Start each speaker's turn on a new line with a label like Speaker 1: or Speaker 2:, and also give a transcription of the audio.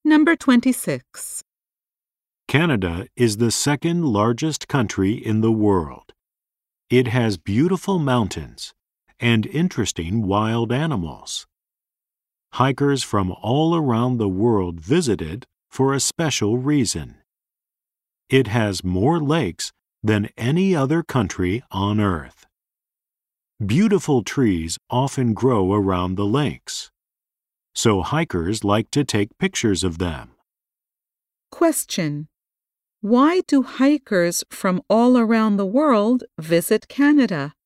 Speaker 1: Number 26.
Speaker 2: Canada is the second largest country in the world. It has beautiful mountains and interesting wild animals. Hikers from all around the world visit it for a special reason. It has more lakes than any other country on Earth. Beautiful trees often grow around the lakes, so hikers like to take pictures of them.
Speaker 1: Question. Why do hikers from all around the world visit Canada?